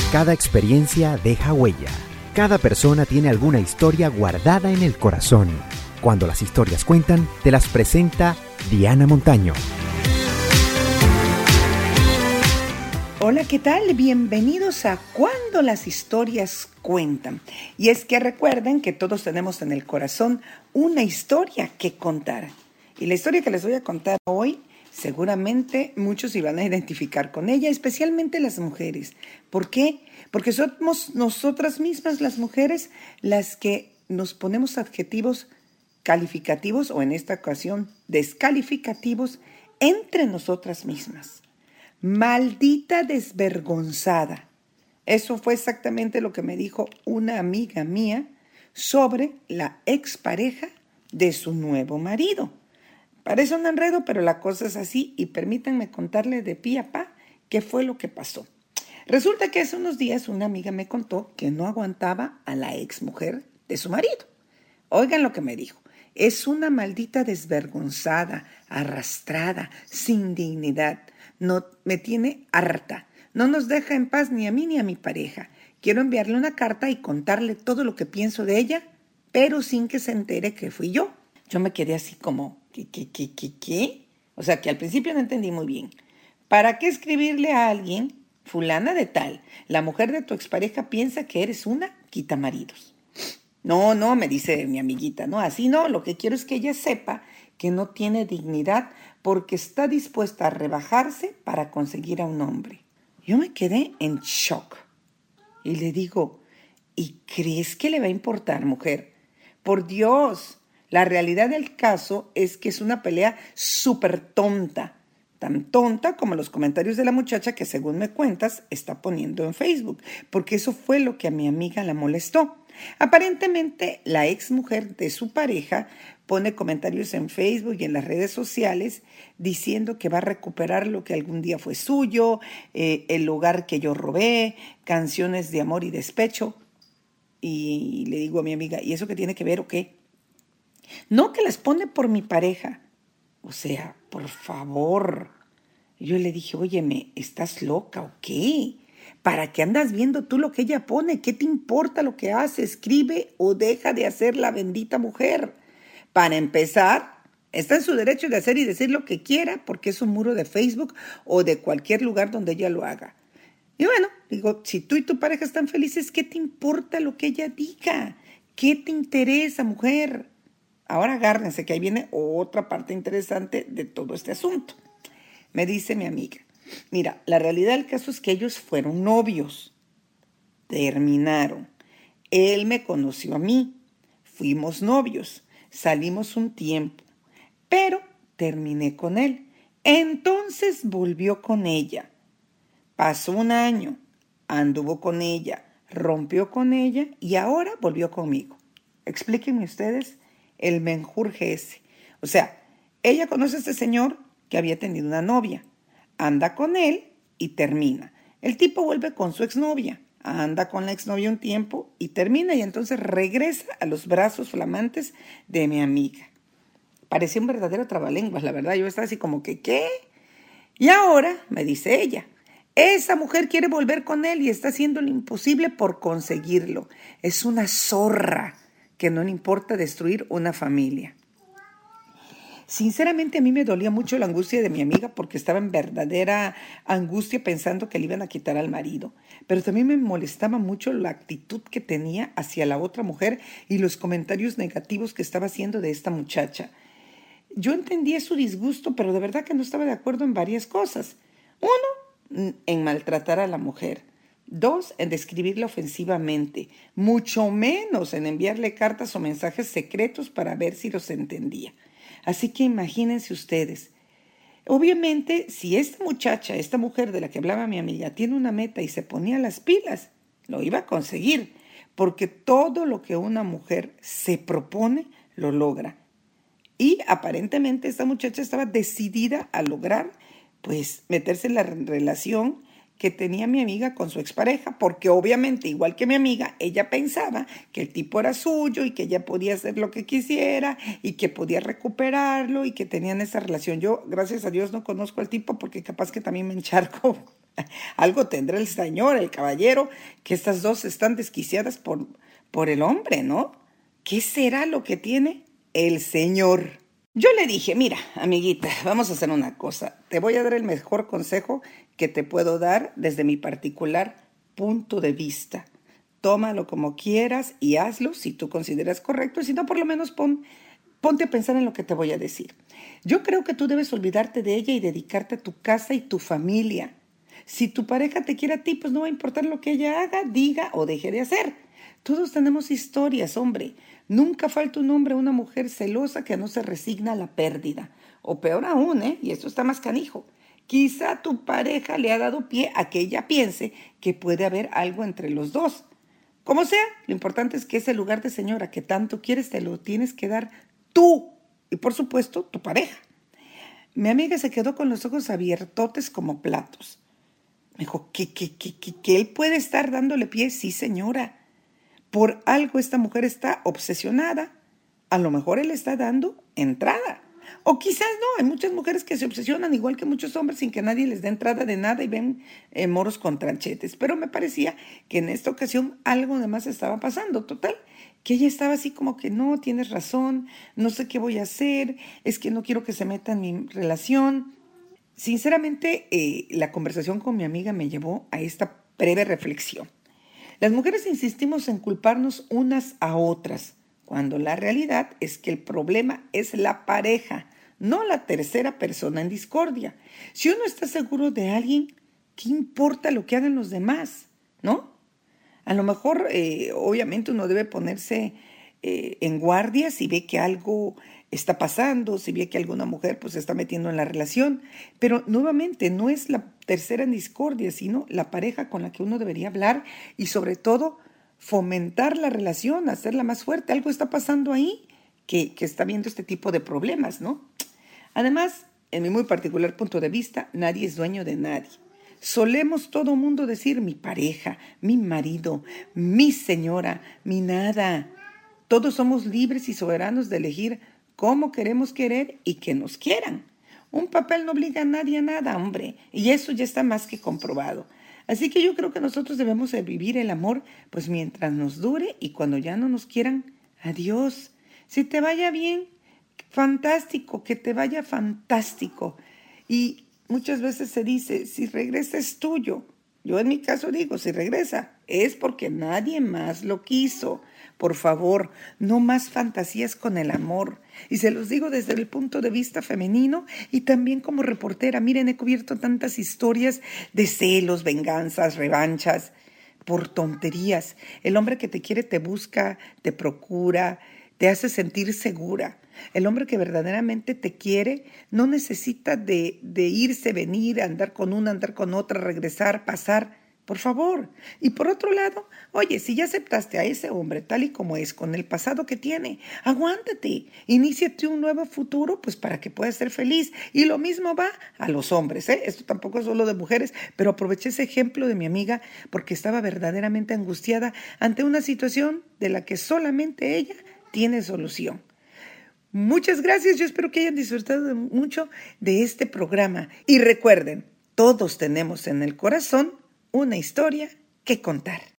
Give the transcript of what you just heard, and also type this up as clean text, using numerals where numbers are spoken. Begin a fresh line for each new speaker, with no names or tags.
Cada experiencia deja huella. Cada persona tiene alguna historia guardada en el corazón. Cuando las historias cuentan, te las presenta Diana Montaño.
Hola, ¿qué tal? Bienvenidos a Cuando las historias cuentan. Y es que recuerden que todos tenemos en el corazón una historia que contar. Y la historia que les voy a contar hoy, seguramente muchos se van a identificar con ella, especialmente las mujeres. ¿Por qué? Porque somos nosotras mismas las mujeres las que nos ponemos adjetivos calificativos o en esta ocasión descalificativos entre nosotras mismas. Maldita desvergonzada. Eso fue exactamente lo que me dijo una amiga mía sobre la expareja de su nuevo marido. Parece un enredo, pero la cosa es así y permítanme contarle de pie a pa qué fue lo que pasó. Resulta que hace unos días una amiga me contó que no aguantaba a la exmujer de su marido. Oigan lo que me dijo. Es una maldita desvergonzada, arrastrada, sin dignidad. No, me tiene harta. No nos deja en paz ni a mí ni a mi pareja. Quiero enviarle una carta y contarle todo lo que pienso de ella, pero sin que se entere que fui yo. Yo me quedé así como, ¿qué? O sea, que al principio no entendí muy bien. ¿Para qué escribirle a alguien, fulana de tal, la mujer de tu expareja piensa que eres una quitamaridos? No, me dice mi amiguita, no, así no, lo que quiero es que ella sepa que no tiene dignidad porque está dispuesta a rebajarse para conseguir a un hombre. Yo me quedé en shock y le digo, ¿y crees que le va a importar, mujer? Por Dios, la realidad del caso es que es una pelea súper tonta, tan tonta como los comentarios de la muchacha que según me cuentas está poniendo en Facebook, porque eso fue lo que a mi amiga la molestó. Aparentemente la ex mujer de su pareja pone comentarios en Facebook y en las redes sociales diciendo que va a recuperar lo que algún día fue suyo, el hogar que yo robé, canciones de amor y despecho. Y le digo a mi amiga, ¿y eso qué tiene que ver o qué? No, que las pone por mi pareja. O sea, por favor. Yo le dije, óyeme, ¿estás loca o qué? ¿Para qué andas viendo tú lo que ella pone? ¿Qué te importa lo que hace? Escribe o deja de hacer la bendita mujer. Para empezar, está en su derecho de hacer y decir lo que quiera porque es un muro de Facebook o de cualquier lugar donde ella lo haga. Y bueno, digo, si tú y tu pareja están felices, ¿qué te importa lo que ella diga? ¿Qué te interesa, mujer? Ahora agárrense que ahí viene otra parte interesante de todo este asunto. Me dice mi amiga, mira, la realidad del caso es que ellos fueron novios, terminaron. Él me conoció a mí, fuimos novios, salimos un tiempo, pero terminé con él. Entonces volvió con ella. Pasó un año, anduvo con ella, rompió con ella y ahora volvió conmigo. Explíquenme ustedes el menjurje ese. O sea, ella conoce a este señor que había tenido una novia, anda con él y termina. El tipo vuelve con su exnovia, anda con la exnovia un tiempo y termina y entonces regresa a los brazos flamantes de mi amiga. Parecía un verdadero trabalenguas, la verdad. Yo estaba así como que, ¿qué? Y ahora, me dice ella, esa mujer quiere volver con él y está haciendo lo imposible por conseguirlo. Es una zorra que no le importa destruir una familia. Sinceramente a mí me dolía mucho la angustia de mi amiga porque estaba en verdadera angustia pensando que le iban a quitar al marido. Pero también me molestaba mucho la actitud que tenía hacia la otra mujer y los comentarios negativos que estaba haciendo de esta muchacha. Yo entendía su disgusto, pero de verdad que no estaba de acuerdo en varias cosas. Uno, en maltratar a la mujer. Dos, en describirla ofensivamente. Mucho menos en enviarle cartas o mensajes secretos para ver si los entendía. Así que imagínense ustedes. Obviamente, si esta muchacha, esta mujer de la que hablaba mi amiga, tiene una meta y se ponía las pilas, lo iba a conseguir, porque todo lo que una mujer se propone, lo logra. Y aparentemente esta muchacha estaba decidida a lograr, pues, meterse en la relación que tenía mi amiga con su expareja, porque obviamente, igual que mi amiga, ella pensaba que el tipo era suyo y que ella podía hacer lo que quisiera y que podía recuperarlo y que tenían esa relación. Yo, gracias a Dios, no conozco al tipo porque capaz que también me encharco Algo tendrá el señor, el caballero, que estas dos están desquiciadas por el hombre, ¿no? ¿Qué será lo que tiene el señor? Yo le dije, mira, amiguita, vamos a hacer una cosa. Te voy a dar el mejor consejo que te puedo dar desde mi particular punto de vista. Tómalo como quieras y hazlo si tú consideras correcto, y si no, por lo menos ponte a pensar en lo que te voy a decir. Yo creo que tú debes olvidarte de ella y dedicarte a tu casa y tu familia. Si tu pareja te quiere a ti, pues no va a importar lo que ella haga, diga o deje de hacer. Todos tenemos historias, hombre. Nunca falta un hombre o una mujer celosa que no se resigna a la pérdida. O peor aún, y esto está más canijo, quizá tu pareja le ha dado pie a que ella piense que puede haber algo entre los dos. Como sea, lo importante es que ese lugar de señora que tanto quieres te lo tienes que dar tú y, por supuesto, tu pareja. Mi amiga se quedó con los ojos abiertotes como platos. Me dijo, ¿que él puede estar dándole pie? Sí, señora. Por algo esta mujer está obsesionada. A lo mejor él está dando entrada. O quizás no, hay muchas mujeres que se obsesionan igual que muchos hombres sin que nadie les dé entrada de nada y ven moros con tranchetes. Pero me parecía que en esta ocasión algo de más estaba pasando. Total, que ella estaba así como que no, tienes razón, no sé qué voy a hacer, es que no quiero que se meta en mi relación. Sinceramente, la conversación con mi amiga me llevó a esta breve reflexión. Las mujeres insistimos en culparnos unas a otras, cuando la realidad es que el problema es la pareja, no la tercera persona en discordia. Si uno está seguro de alguien, ¿qué importa lo que hagan los demás? ¿No? A lo mejor, obviamente, uno debe ponerse en guardia si ve que algo está pasando, si ve que alguna mujer pues se está metiendo en la relación, pero nuevamente no es la tercera en discordia, sino la pareja con la que uno debería hablar y sobre todo fomentar la relación, hacerla más fuerte. Algo está pasando ahí que está viendo este tipo de problemas, ¿no? Además, en mi muy particular punto de vista, nadie es dueño de nadie. Solemos todo mundo decir mi pareja, mi marido, mi señora, mi nada. Todos somos libres y soberanos de elegir cómo queremos querer y que nos quieran. Un papel no obliga a nadie a nada, hombre, y eso ya está más que comprobado. Así que yo creo que nosotros debemos de vivir el amor pues mientras nos dure, y cuando ya no nos quieran, adiós. Si te vaya bien, fantástico, que te vaya fantástico. Y muchas veces se dice, si regresa es tuyo. Yo en mi caso digo, si regresa, es porque nadie más lo quiso. Por favor, no más fantasías con el amor. Y se los digo desde el punto de vista femenino y también como reportera. Miren, he cubierto tantas historias de celos, venganzas, revanchas, por tonterías. El hombre que te quiere te busca, te procura, te hace sentir segura. El hombre que verdaderamente te quiere no necesita de irse, venir, andar con una, andar con otra, regresar, pasar. Por favor. Y por otro lado, oye, si ya aceptaste a ese hombre tal y como es, con el pasado que tiene, aguántate, iníciate un nuevo futuro, pues para que puedas ser feliz. Y lo mismo va a los hombres, Esto tampoco es solo de mujeres, pero aproveché ese ejemplo de mi amiga porque estaba verdaderamente angustiada ante una situación de la que solamente ella tiene solución. Muchas gracias, yo espero que hayan disfrutado mucho de este programa. Y recuerden, todos tenemos en el corazón una historia que contar.